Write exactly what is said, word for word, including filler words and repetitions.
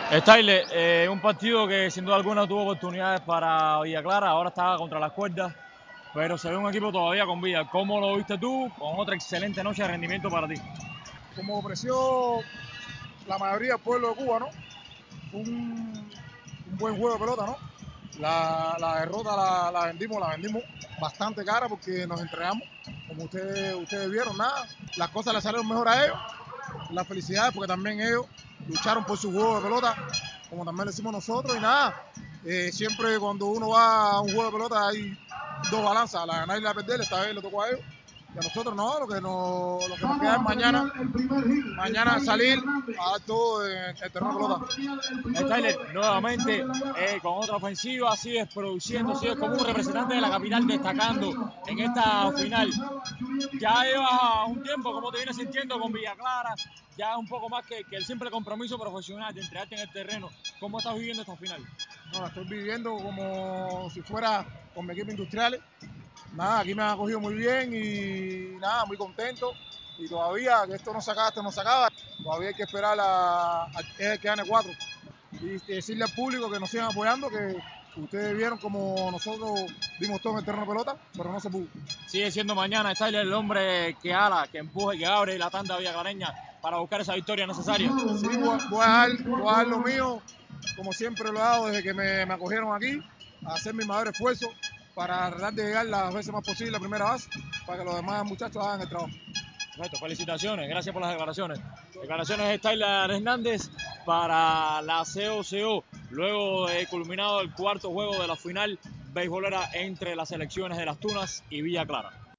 Styler, eh, un partido que sin duda alguna tuvo oportunidades para Villa Clara, ahora está contra las cuerdas, pero se ve un equipo todavía con vida. ¿Cómo lo viste tú? Con otra excelente noche de rendimiento para ti. Como ofreció la mayoría del pueblo de Cuba, ¿no? Un, un buen juego de pelota, ¿no? La, la derrota la, la vendimos, la vendimos bastante cara porque nos entregamos. Como ustedes, ustedes vieron, nada, las cosas le salieron mejor a ellos. Las felicidades porque también ellos lucharon por su juego de pelota, como también lo hicimos nosotros. Y nada, eh, siempre cuando uno va a un juego de pelota hay dos balanzas, la ganar y la perder. Esta vez le tocó a ellos. Y a nosotros no, lo que nos, lo que nos queda es mañana, mañana salir a dar todo en el terreno de pelota. Styler, nuevamente eh, con otra ofensiva, sigues produciendo, sigues como un representante de la capital destacando en esta final. Ya llevas un tiempo, ¿cómo te vienes sintiendo con Villa Clara? Ya es un poco más que, que el simple compromiso profesional de entregarte en el terreno. ¿Cómo estás viviendo esta final? No, la estoy viviendo como si fuera con mi equipo industrial. Nada, aquí me han acogido muy bien y nada, muy contento. Y todavía, que esto no se acaba, esto no se acaba, todavía hay que esperar a, a que gane cuatro. Y decirle al público que nos sigan apoyando, que ustedes vieron como nosotros dimos todo en el terreno de pelota, pero no se pudo. Sigue siendo mañana Styler el hombre que ala, que empuje, que abre la tanda villaclareña para buscar esa victoria necesaria. Sí, voy, voy, a dar, voy a dar lo mío, como siempre lo he dado desde que me, me acogieron aquí, a hacer mi mayor esfuerzo para tratar de llegar las veces más posible a la primera base, para que los demás muchachos hagan el trabajo. Perfecto, felicitaciones, gracias por las declaraciones. Declaraciones de Styler Hernández para la C O C O, luego de culminado el cuarto juego de la final beisbolera entre las selecciones de Las Tunas y Villa Clara.